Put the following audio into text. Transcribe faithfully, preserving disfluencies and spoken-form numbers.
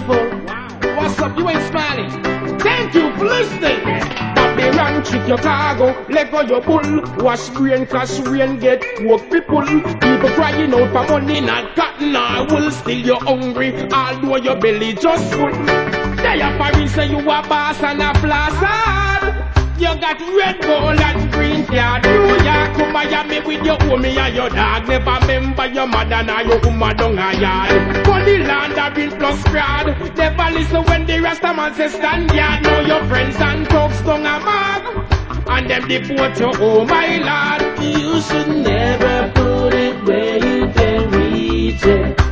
people. What's up? You ain't smiling. Thank you for listening. Babylon trick your cargo, let go your bull. Wash brain, cash rain, get work people. People crying out for money, not cotton or wool. Still you're hungry, although your belly just full. They are Paris say you a boss and a placard. You got red, gold and green card. New York to Miami with your homie and your dog. Never remember your mother nor your woman down a yard. Money laundering plus fraud. Never listen when the Rasta man say stand yard. Know your friends and talks down a mag. And them deport you, oh my lord. You should never put it where you can reach it.